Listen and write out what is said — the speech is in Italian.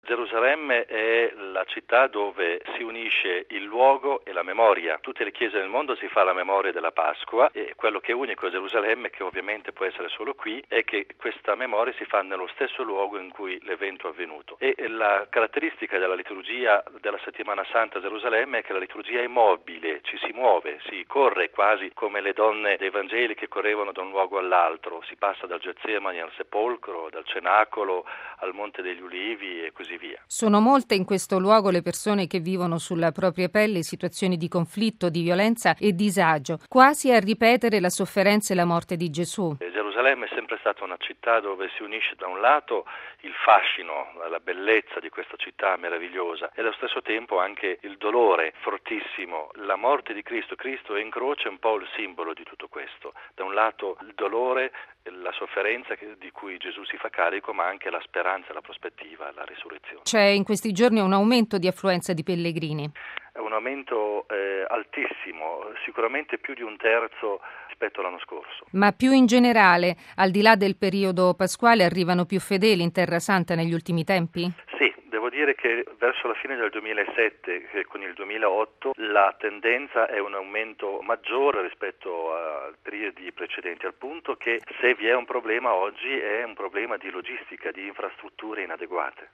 Gerusalemme è la città dove si unisce il luogo e la memoria. Tutte le chiese del mondo si fa la memoria della Pasqua e quello che è unico a Gerusalemme, che ovviamente può essere solo qui, è che questa memoria si fa nello stesso luogo in cui l'evento è avvenuto. E la caratteristica della liturgia della Settimana Santa a Gerusalemme è che la liturgia è mobile, ci si muove, si corre quasi come le donne dei Vangeli che correvano da un luogo all'altro, si passa dal Getsemani al sepolcro, dal cenacolo al Monte degli Ulivi e così via. Sono molte in questo luogo le persone che vivono sulla propria pelle situazioni di conflitto, di violenza e disagio, quasi a ripetere la sofferenza e la morte di Gesù. Gerusalemme è sempre stata una città dove si unisce da un lato il fascino, la bellezza di questa città meravigliosa e allo stesso tempo anche il dolore fortissimo. La morte di Cristo è in croce, è un po' il simbolo di tutto questo. Da un lato il dolore, la sofferenza di cui Gesù si fa carico, ma anche la speranza, la prospettiva, la risurrezione. C'è in questi giorni un aumento di affluenza di pellegrini. È un aumento altissimo, sicuramente più di un terzo rispetto all'anno scorso. Ma più in generale, al di là del periodo pasquale, arrivano più fedeli in Terra Santa negli ultimi tempi? Sì, devo dire che verso la fine del 2007 e con il 2008 la tendenza è un aumento maggiore rispetto a periodi precedenti, al punto che se vi è un problema oggi è un problema di logistica, di infrastrutture inadeguate.